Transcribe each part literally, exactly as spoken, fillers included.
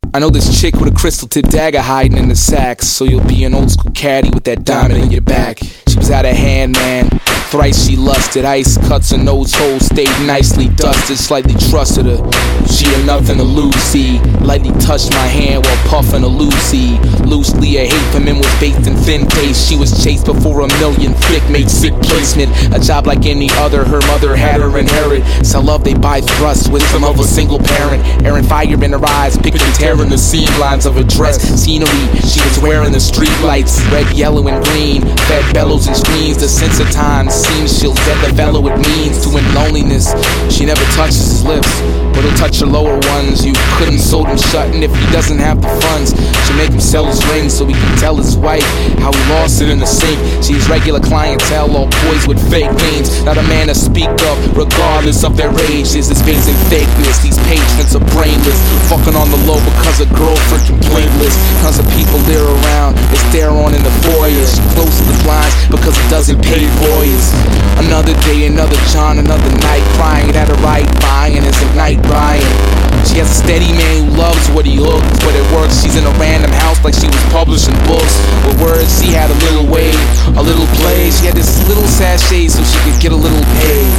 I know this chick with a crystal tip dagger hiding in the sack, so you'll be an old school caddy with that diamond in your back. She was out of hand, man. Thrice she lusted. Ice cuts her nose hole, stayed nicely dusted. Slightly trusted her. She had nothing to lose, see. Lightly touched my hand while puffing a Lucy. Loosely, a hate for men was based in thin taste. She was chased before a million flick made sick placement. A job like any other, her mother had her inherit. Sell love, they buy thrust, wisdom of a single parent. Airing fire in her eyes, picking tearing the seam lines of her dress. Scenery, she was wearing the street lights. Red, yellow, and green. Fed bellows and screens. The sense of time seems she'll develop what it means to win loneliness. She never touches his lips, but he'll touch her lower ones. You couldn't sew them shut, and if he doesn't have the funds, she'll make him sell his ring so he can tell his wife how he lost it in the sink. She's regular clientele, all boys with fake names. Not a man to speak of, regardless of their age. There's this face in fakeness. These patrons are brainless, fucking on the low because a girlfriend complaintless. Tons of people there around, they stare on in the foyer. She closes the blinds because it doesn't pay voyeurs. Another day, another John, another night, crying at a right buying is a night Brian. She has a steady man who loves what he looks, but it works. She's in a random house like she was publishing books. With words, she had a little wave, a little play. She had this little sachet so she could get a little paid.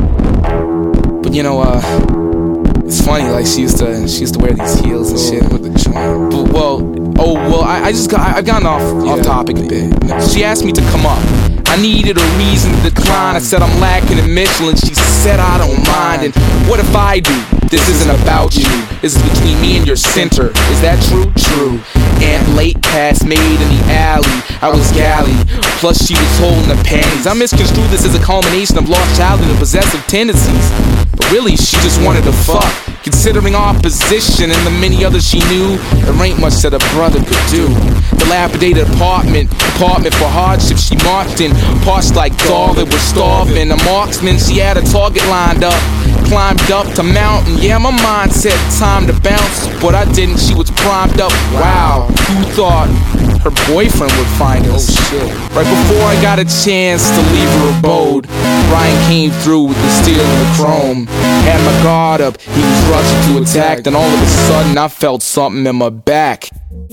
But you know, uh, it's funny, like she used to, she used to wear these heels and shit with the joint. But well, oh well, I, I just got, I, I've gotten off, yeah, off topic a bit. She asked me to come up. I needed a reason to decline. I said I'm lacking in Michelin. She said I don't mind. And what if I do? This isn't about you. This is between me and your center. Is that true? True. And late pass made in the alley. I was galley. Plus she was holding the panties. I misconstrued this as a culmination of lost childhood and possessive tendencies. But really, she just wanted to fuck. Considering our position and the many others she knew, there ain't much that a brother could do. Dilapidated apartment, apartment for hardship she marked in. Parched like dog that was starving. A marksman, she had a target lined up. Climbed up to mountain, yeah, my mind said time to bounce, but I didn't, she was primed up. Wow, who thought her boyfriend would find us? Oh shit. Right before I got a chance to leave her abode, Brian came through with the steel and the chrome. Had my guard up, he was rushing to attack, then all of a sudden I felt something in my back.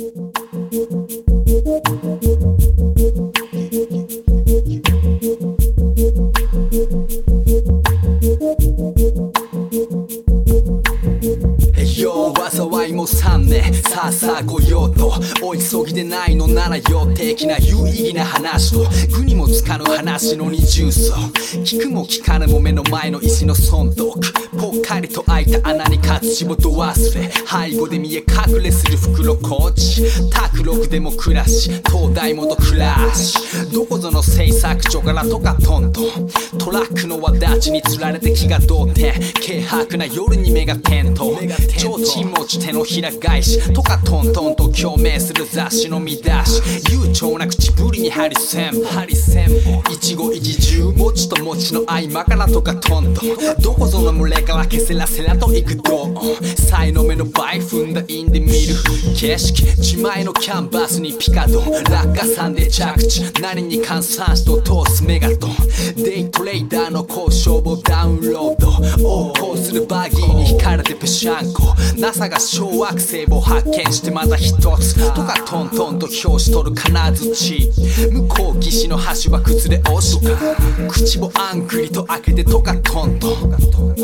災いもさんねん、さあさあ来ようと。お急ぎでないのなら予定的な有意義な話と、具にもつかぬ話の二重奏。聞くも聞かぬも目の前の石の損得。ぽっかりと開いた穴に活字をど忘れ。背後で見え隠れする袋コーチ。卓録でも暮らし、東大元暮らし。どこぞの製作所からとかトントン。トラックの輪立ちにつられて気が動転。軽薄な夜に目が点灯。提灯持ち手のひら返しとかトントンと共鳴する雑誌の見出し。悠長な口ぶりにハリセンボ一期一会餅と餅の合間からとかトントン。どこぞの群れからケセラセラと行くと才の目の倍踏んだインで見る景色。自前のキャンバスにピカドン落下山で着地。何に換算しと通すメガトン。デイトレーダーの交渉をダウンロード。横行するバギーに惹かれてぺしゃんこ。 ナサ が小惑星を発見してまた一つとかトントンと表しとる金槌。向こう岸の橋は崩れ落ちとか口をあんぐりと開けてとかトントン。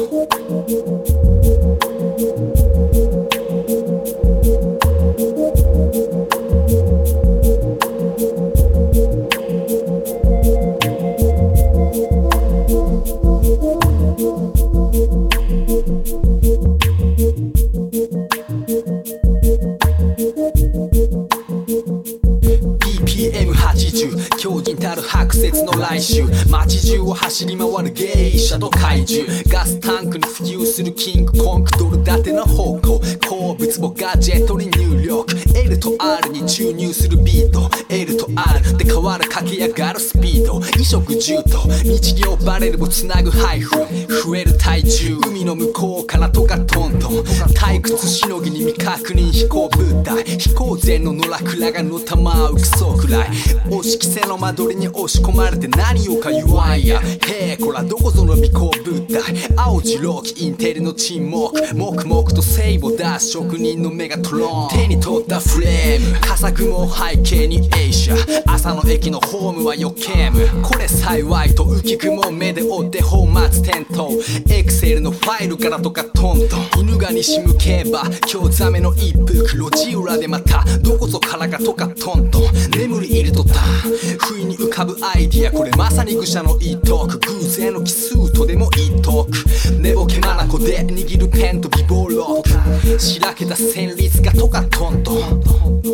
強靭たる白雪の来週街中を走り回る芸者と怪獣ガスタンクに浮遊するキングコングドル建ての方向鉱物をガジェットに入力 L と R に注入するビート L と R で変わる駆け上がるスピード衣食住と日常バレルをつなぐハイフ増える体重海の向こうからとかトントン退屈しのぎに未確認飛行物体飛行前の野良倉がのたまうクソくらい押し規制の間取りに押し込まれて何をか言わんやへえこらどこぞの未行物体青白きインテリの沈黙黙々とセイを出す職人のメガトロン手に取ったフレーム笠雲を背景にエイシャ朝の駅のホームは余計無これ幸いと浮雲目で追って本末転倒エクセルのファイルからとかトントン犬が西向けば今日ザメの一服路地裏でまたどこぞからかとかトントン眠り入るとた不意に浮かぶアイディアこれまさに愚者の一徳偶然の奇数とでも言っとく寝ぼけ眼で握るペンと美貌録しらけた旋律がとかトントン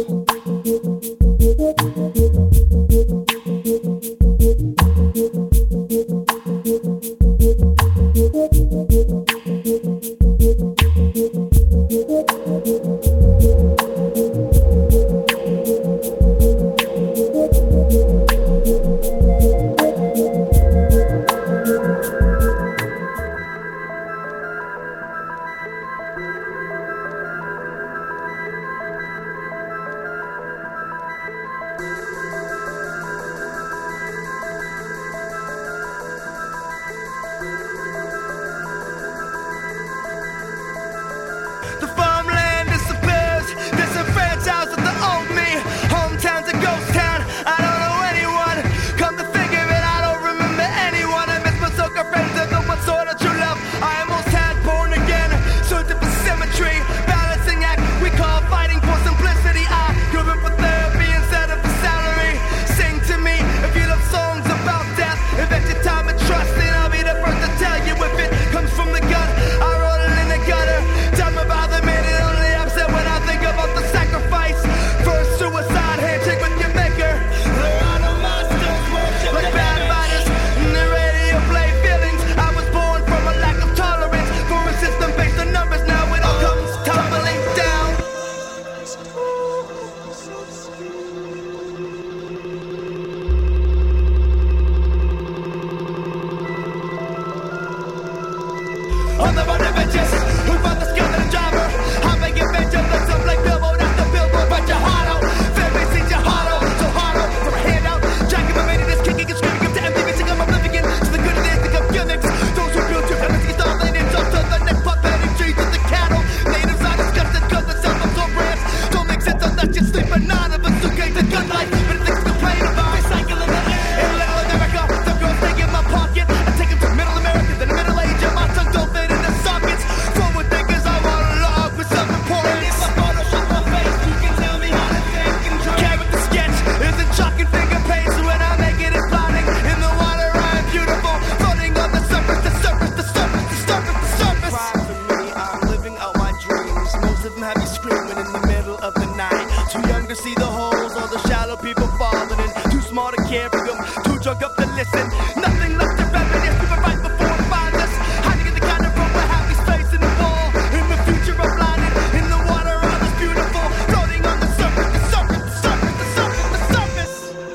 On the road to bitches, who brought the skill to the driver? How they get venture, let's up like Bilbo, that's the billboard, but your heart out. Family sees your heart out, so hard out, from a handout. Jacking my made this kicking and screaming up to M T V, singing I'm oblivion to the good of this, think of gimmicks. Those who build your families, get started, names up to the next pathetic trees of the cattle. Natives are disgusted, cause the self-absorbed brands don't make sense unless you sleep, but none of us who gain the gun life, but it's things to complain about. Recycling the air. In Little America, some girls stay in my pocket. I take them to Middle America, then the Middle Age, and my tongue don't fit. Forward thinkers, I want to log with self-importance. If I Photoshop my face, you can tell me how to think and draw. Character sketch isn't chalk and finger paint, so when I make it, it's blotting. In the water, I'm beautiful, floating on the surface, the surface, the surface, the surface, the surface. Cry for me, I'm living out my dreams. Most of them have you screaming in the middle of the night. Too young to see the holes, all the shallow people falling in. Too small to care for them, too drunk up to listen. Nothing left to reminisce, we were right before it finds us. How to get the kind of rope I have these face in the wall. In the future I'm blinded, in the water all is beautiful. Floating on the surface, the surface, the surface, the surface, the surface.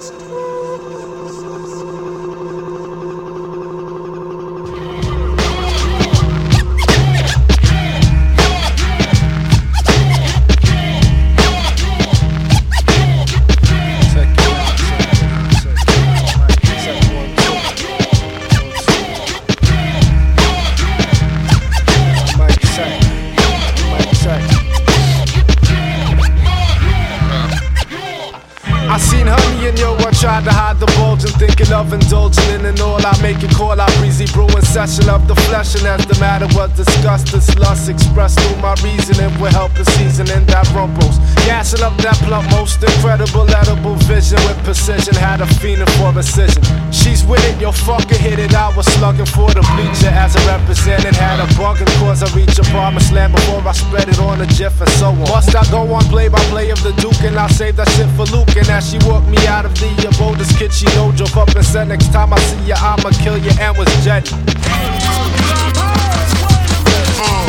I seen honey in yo, I tried to hide the bulge and thinking of indulging in and all. I make it call out breezy brewing session of the flesh. And as the matter was discussed, this lust expressed through my reasoning will help the seasoning that rumples. Gassing up that plump, most incredible edible vision with precision. Had a fiending for precision. She's with it, yo, fucker hit it. I was slugging for the bleacher as a represented. Had a bugging cause I reach a promised land before I spread it on a jiff and so on. Must I go on play by play of the Duke and I'll save that shit for Luke. And as she walked me out of the abode, this kid she know drove up and said next time I see ya I'ma kill ya and was jetty.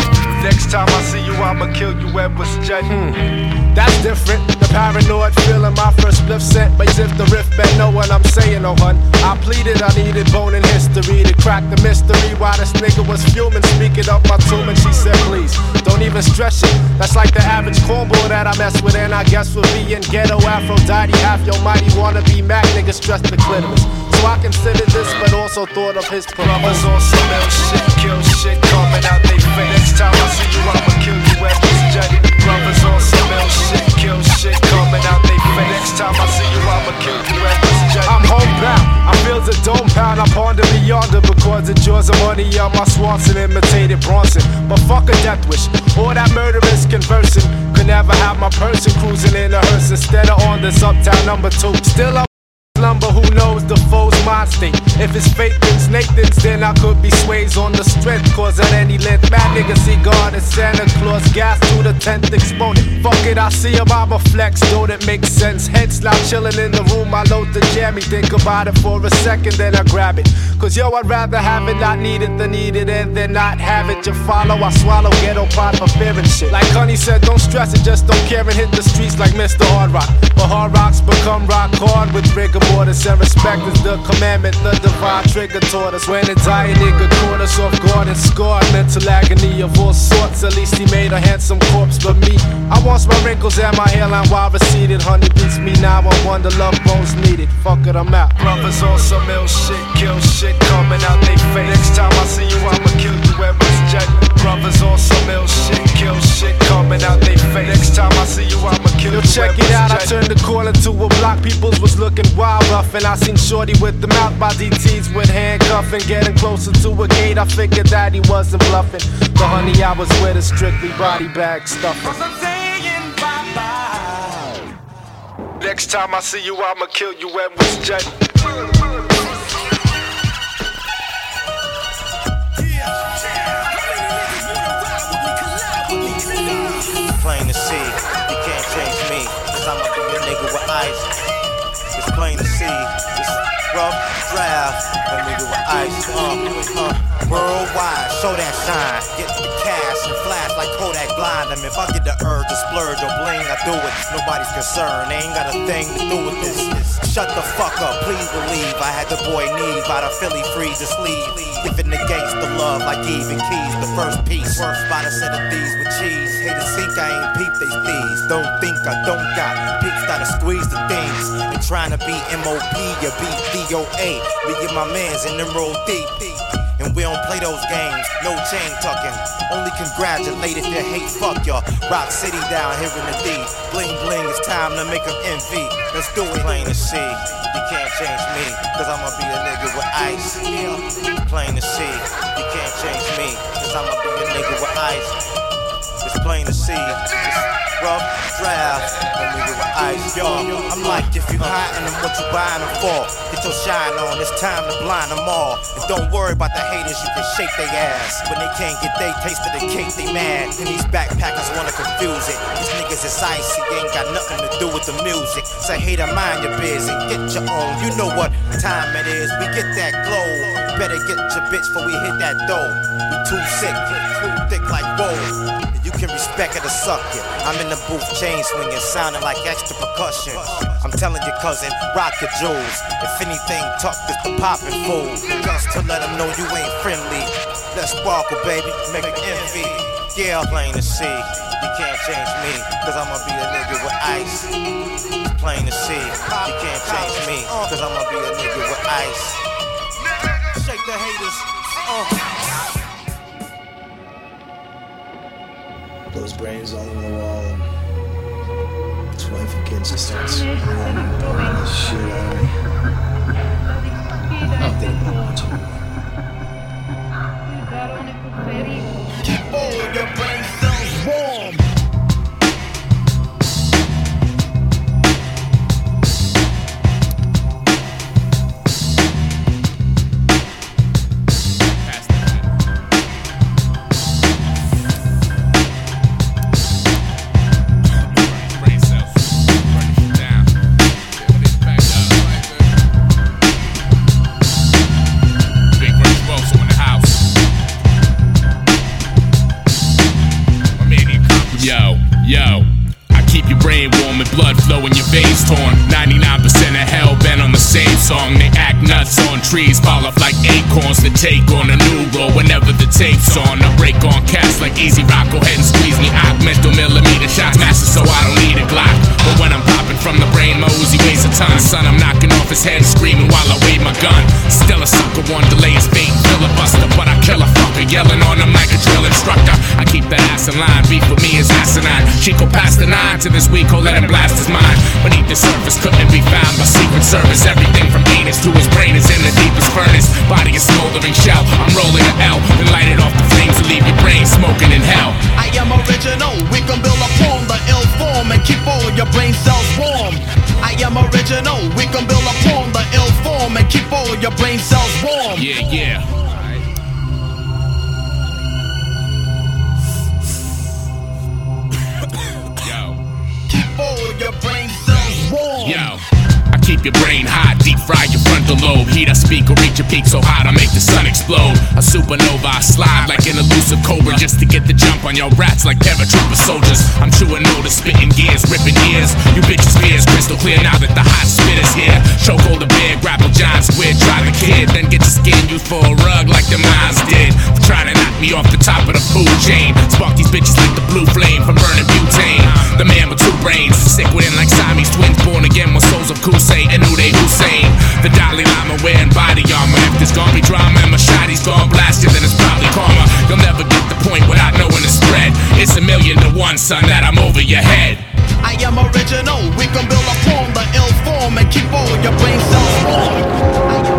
Next time I see you, I'ma kill you, Edwards Jetty. Hmm. That's different. The paranoid feeling my first spliff sent. But if the riff bet know what I'm saying, oh hun. I pleaded, I needed bone in history to crack the mystery. Why this nigga was fuming, speaking up my tomb, and she said, please, don't even stress it. That's like the average cornball that I mess with, and I guess for being ghetto Aphrodite, half your mighty wanna be Mac, nigga stress the clitoris. So I considered this, but also thought of his brothers on some ill shit, kill shit, coming out they face. Next time I see you, I'ma kill you, Edwards Jetty. Brothers on some ill shit, kill shit, coming out they face. Next time I see you, I'ma kill you, Edwards Jetty. I'm homebound, I feel the dome pound, I ponder beyond it because the jaws of money on my Swanson imitated Bronson. But fuck a death wish, all that murderous conversing could never have my person cruising in a hearse instead of on this uptown number two. Still up number, who knows the foe's mind state. If it's fake things, Nathan's, then I could be sways on the strength, cause at any length, mad niggas see God and Santa Claus, gas to the tenth exponent. Fuck it, I see him, I'm a flex, don't it make sense? Head slap chillin' in the room, I load the jammy, think about it for a second, then I grab it. Cause yo, I'd rather have it, not need it, than need it, and then not have it. You follow, I swallow, ghetto pot for fear and shit. Like Honey said, don't stress it, just don't care and hit the streets like Mister Hard Rock. But hard rocks become rock hard with rigor mortis, and respect is the commandment the divine trigger taught us. When a dying nigga caught us off guard and scarred, mental agony of all sorts, at least he made a handsome corpse. But me, I want my wrinkles and my hairline while receded. Honey beats me now, I wonder love bones needed. Fuck it, I'm out. Brothers on some ill shit, kill shit, coming out they face. Next time I see you, I'ma kill you, Edwards Jetty. Brothers on some ill shit, kill shit, coming out they face. Next time I see you, I'ma kill you, Edwards Jetty. Yo, check it out, I turned the corner to a block, peoples was looking wild rough, and I seen Shorty with the mouth by D Ts with handcuffing. Getting closer to a gate, I figured that he wasn't bluffing. The honey I was with is strictly body bag stuffing. Next time I see you, I'ma kill you, Edwards Jetty. Plain to see, you can't change me, cause I'ma be a nigga with ice. It's plain to see, it's rough draft, a nigga with ice. Uh, uh, worldwide, show that shine, get the cash and flash like Kodak blind. I mean, if I get the urge to splurge or bling, I do it. Nobody's concerned, they ain't got a thing to do with this. Shut the fuck up, please believe. I had the boy Neve out of Philly freeze his sleeve, giving the gangsta love like Eve and Keys. The first piece, worth by the set of these with cheese. Hate to think I ain't peep they thieves. Don't think I don't got peeps that'll squeeze the things. And trying to be M O P or be D O A. We get my mans in them roll deep. And we don't play those games, no chain tucking. Only congratulate if you hate, fuck y'all. Rock City down here in the D. Bling bling, it's time to make them envy. Let's do it. Plain to see, you can't change me, cause I'ma be a nigga with ice. Plain to see, you can't change me, cause I'ma be a nigga with ice. It's plain to see, it's rough draft, a nigga with ice. Yo, I'm like, if you hiding them, what you buying them for? Get your shine on, it's time to blind them all. And don't worry about the haters, you can shake their ass. When they can't get their taste of the cake, they mad. And these backpackers wanna confuse it. These niggas is icy, ain't got nothing to do with the music. Say, hater, mind your biz and get your own. You know what time it is, we get that glow. Better get your bitch before we hit that dough. We too sick, too thick like whoa. You can respect it or suck it. I'm in the booth, chain swinging, sounding like extra percussion. I'm telling you, cousin, rock your jewels. If anything, tuck this the poppin' fool. Just to let them know you ain't friendly. Let's sparkle, baby, make it envy. Yeah, plain to see, you can't change me, cause I'ma be a nigga with ice. It's plain to see, you can't change me, cause I'ma be a nigga with ice. Shake the haters, uh. Those brains all over the wall, and his wife and kids just start screaming the shit out of me. I don't think about much anymore. Oh, your brain cells warm. song. They act nuts on trees, fall off like acorns to take on a new role whenever the tape's on. I break on cats like Easy Rock, go ahead and squeeze me out. Mental millimeter shots, master, so I don't need a Glock. But when I'm popping from the brain, my Uzi weighs a ton. Son, I'm knocking off his head, screaming while I wave my gun. Still a sucker, one delay his fate, filibuster, but I kill a fucker, yelling on him like a drill instructor. I keep that ass in line, beef with me is asinine. Chico passed the nine to this week, oh let him blast his mind. Beneath the surface, couldn't be found by Secret Service. Everything from anus to his brain is in the deepest furnace. Body is smoldering shell, I'm rolling an L, then light it off the flames to leave your brain smoking in hell. I am original, we can build upon the ill form and keep all your brain cells warm. I am original, we can build upon the ill form and keep all your brain cells warm. Yeah, yeah. Yo. Keep all your brain cells warm. Yo. I keep your brain hot, deep fry your frontal lobe. Heat I speak or reach a peak so hot I make the sun explode. A supernova, I slide like an elusive cobra just to get the jump on your rats like paratrooper soldiers. I'm chewing notice, spitting gears, ripping ears. You bitches fears crystal clear now that the hot spit is here. Chokehold the bear, grapple giant squid, try the kid, then get your skin used for a rug like the Miles did. Try to knock me off the top of the food chain. Spark these bitches like the blue flame from burning butane. The man with two brains, sick within like Siamese twins, born again with souls of Kusei and Uday Hussein. The Dalai Lama wearing body armor. If there's gonna be drama and Machady's gonna blast it, then it's probably karma. You'll never get the point without knowing the spread. It's a million to one, son, that I'm over your head. I am original, we can build upon the ill form and keep all your brain cells warm.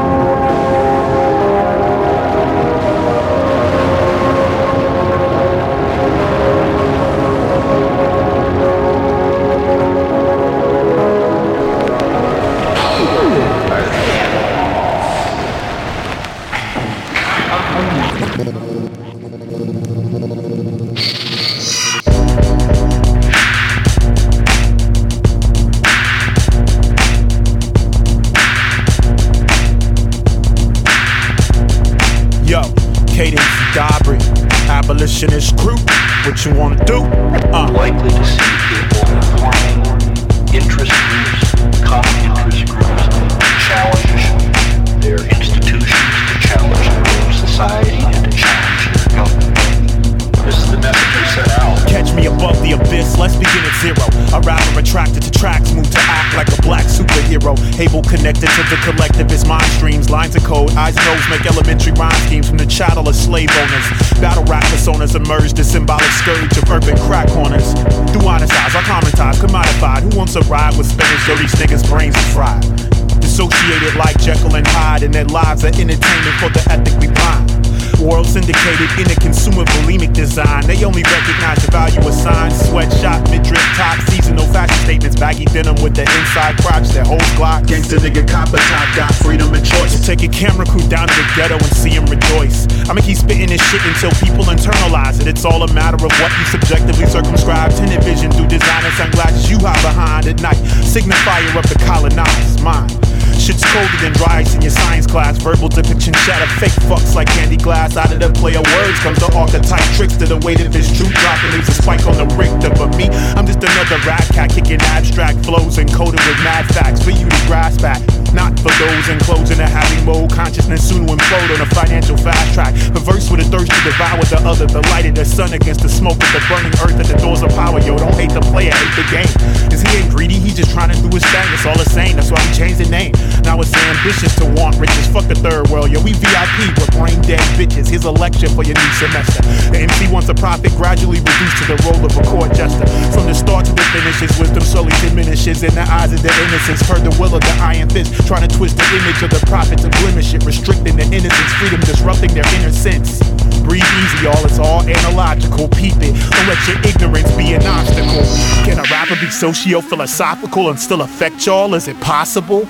Abolitionist group, what you wanna do? Uh. Likely to see people forming interest groups, common interest groups, to challenge their institutions, to challenge their society, and to challenge their government. This is the message we set out. Catch me above the abyss, let's begin at zero. A rapper attracted to tracks, move to act like a black superhero. Able connected to the collectivist mind streams. Lines of code, eyes and nose make elementary rhyme schemes from the chattel of slave owners. Battle rap personas emerge, the symbolic scourge of urban crack corners. Do honest eyes, I commentize, commodified. Who wants a ride with Spanish? Dirty niggas' brains are fried. Dissociated like Jekyll and Hyde, and their lives are entertainment for the ethically blind. World syndicated in a consumer bulimic design. They only recognize the value of signs. Sweatshop, mid-drip top, seasonal fashion statements. Baggy denim with the inside crotch that holds Glock. Gangsta nigga copper top, got freedom and choice. So take your camera crew down to the ghetto and see him rejoice. I'ma keep spitting this shit until people internalize it. It's all a matter of what you subjectively circumscribe. Tinted vision through designer sunglasses you hide behind at night. Signifier of the colonized mind. Shit's colder than dry ice in your science class. Verbal depiction shatter fake fucks like candy glass. Out of the play of words comes the archetype tricks to the weight of this truth drop and leaves a spike on the Richter. But me, I'm just another rat cat kicking abstract flows encoded with mad facts for you to grasp at. Not for those enclosed in a having mode. Consciousness soon to implode on a financial fast track. Perverse with a thirst to devour the other. The light of the sun against the smoke of the burning earth at the doors of power. Yo, don't hate the player, hate the game. Is he ain't greedy? He just trying to do his thing. It's all the same. That's why we changed the name. Now it's ambitious to want riches. Fuck the third world. Yo, we V I P with brain dead bitches. Here's a lecture for your new semester. The M C wants a profit gradually reduced to the role of a court jester. From the start to the finish, his wisdom slowly diminishes in the eyes of the innocents. Heard the will of the iron fist, trying to twist the image of the prophet to blemish it, restricting the innocence, freedom, disrupting their inner sense. Breathe easy, y'all, it's all analogical. Peep it, don't let your ignorance be an obstacle. Can a rapper be socio-philosophical and still affect y'all? Is it possible?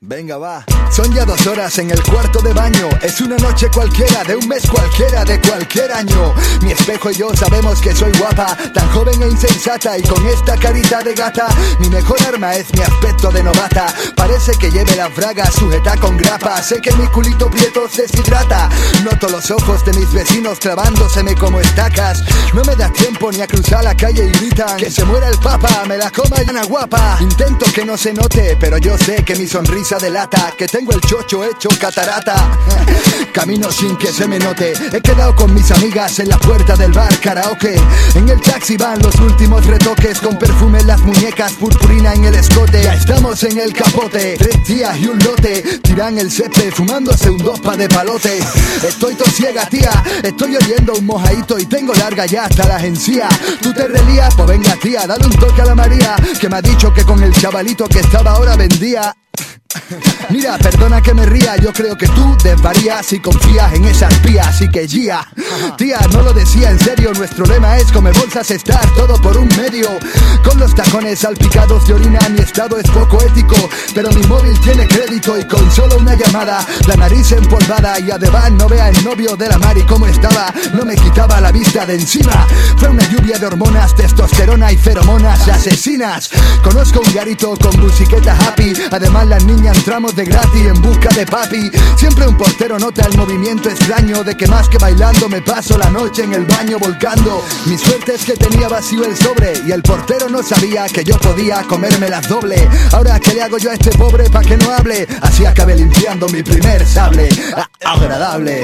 Venga, va. Son ya dos horas en el cuarto de baño. Es una noche cualquiera, de un mes cualquiera, de cualquier año. Mi espejo y yo sabemos que soy guapa, tan joven e insensata, y con esta carita de gata. Mi mejor arma es mi aspecto de novata. Parece que lleve las bragas sujeta con grapa. Sé que mi culito prieto se deshidrata. Noto los ojos de mis vecinos clavándoseme como estacas. No me da tiempo ni a cruzar la calle y gritan que se muera el papa, me la coma una guapa. Intento que no se note, pero yo sé que mi sonrisa delata que tengo el chocho hecho catarata. Camino sin que se me note. He quedado con mis amigas en la puerta del bar karaoke. En el taxi van los últimos retoques, con perfume en las muñecas, purpurina en el escote. Ya estamos en el capote, tres días y un lote. Tiran el cepe fumándose un dospa de palote. Estoy tosiega, tía, estoy oyendo un mojadito y tengo larga ya hasta las encías. ¿Tú te relías? Pues venga, tía, dale un toque a la María, que me ha dicho que con el chavalito que estaba ahora vendía. Mira, perdona que me ría, yo creo que tú desvarías si confías en esas pías, así que guía. Tía, no lo decía en serio, nuestro lema es come bolsas estar, todo por un medio. Con los tacones salpicados de orina, mi estado es poco ético, pero mi móvil tiene crédito y con solo una llamada, la nariz empolvada y además no vea el novio de la Mari cómo estaba, no me quitaba la vista de encima. Fue una lluvia de hormonas, testosterona y feromonas asesinas. Conozco un garito con musiqueta happy, además las niñas entramos de gratis en busca de papi. Siempre un portero nota el movimiento extraño de que más que bailando me paso la noche en el baño volcando. Mi suerte es que tenía vacío el sobre y el portero no sabía que yo podía comerme las doble. Ahora, ¿qué le hago yo a este pobre pa' que no hable? Así acabé limpiando mi primer sable. Ah, agradable.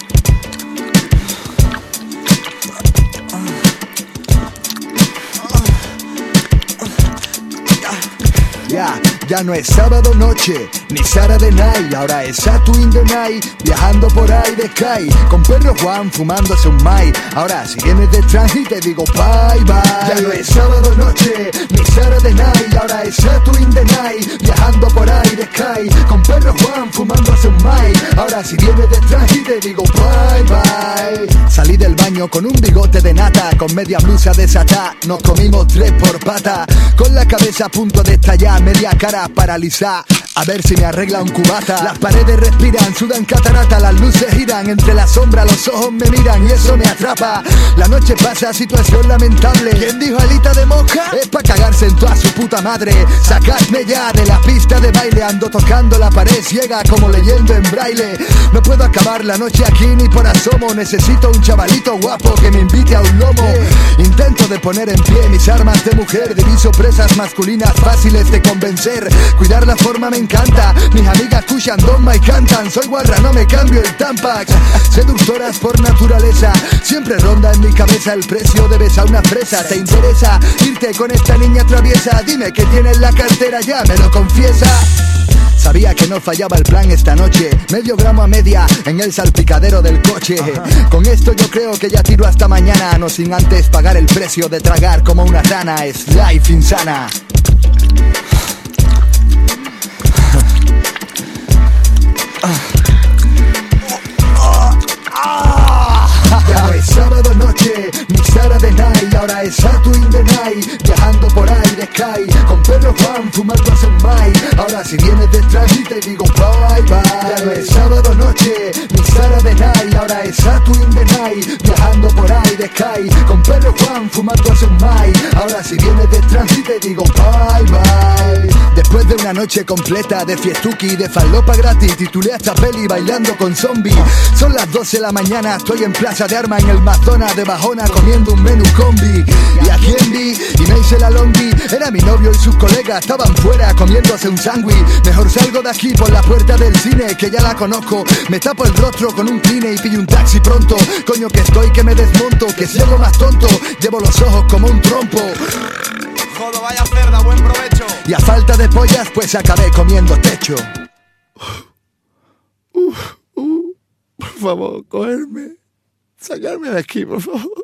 Ya, ya no es sábado noche, ni Saturday night, ahora es Saturday in the night, viajando por ahí de Sky, con perro Juan fumándose un mai. Ahora si vienes detrás y te digo bye bye. Ya no es sábado noche, ni Saturday night, ahora es Saturday in the night, viajando por ahí de Sky, con perro Juan fumándose un mai. Ahora si vienes detrás y te digo bye bye. Salí del baño con un bigote de nata, con media blusa desatada, nos comimos tres por pata, con la cabeza a punto de estallar, media cara paralizada, a ver si me arregla un cubata. Las paredes respiran, sudan catarata, las luces giran, entre la sombra los ojos me miran y eso me atrapa. La noche pasa, situación lamentable. ¿Quién dijo alita de mosca? Es pa' cagarse en toda su puta madre. Sacadme ya de la pista de baile, ando tocando la pared ciega como leyendo en braille. No puedo acabar la noche aquí ni por asomo, necesito un chavalito guapo que me invite a un lomo. Intento de poner en pie mis armas de mujer, diviso presas masculinas fáciles de convencer. Cuidar la forma me encanta, mis amigas escuchan Dogma y cantan. Soy guarra, no me cambio el Tampax. Seductoras por naturaleza, siempre ronda en mi cabeza el precio de besar una fresa. ¿Te interesa irte con esta niña traviesa? Dime que tienes la cartera ya, me lo confiesa. Sabía que no fallaba el plan esta noche, medio gramo a media en el salpicadero del coche. Ajá. Con esto yo creo que ya tiro hasta mañana, no sin antes pagar el precio de tragar como una rana. Es life insana. Ya no es sábado noche, ni Saturday night, ahora es Saturday in the night, viajando por ahí de Sky, con perro Juan fumándose un mai. Ahora si vienes detrás y te digo bye bye. Ya no es sábado noche, ni Saturday night, ahora es Saturday in the night, viajando por ahí de Sky, con perro Juan fumándose un mai. Ahora si vienes detrás y te digo bye bye. Después de una noche completa de fiestuki y de falopa gratis, titulé a esta peli bailando con zombies. Son las doce de la mañana, estoy en Plaza de Armas en el Mazona de Bajona comiendo un menú combi. Y a quien vi y me hice la longi, era mi novio y sus colegas, estaban fuera comiéndose un sándwich. Mejor salgo de aquí por la puerta del cine, que ya la conozco. Me tapo el rostro con un cline y pillo un taxi pronto. Coño que estoy que me desmonto, que si algo más tonto, llevo los ojos como un trompo. Jodo, vaya cerda, buen provecho. Y a falta de pollas, pues acabé comiendo techo. Uh, uh, por favor, cogerme, sacarme de aquí, por favor.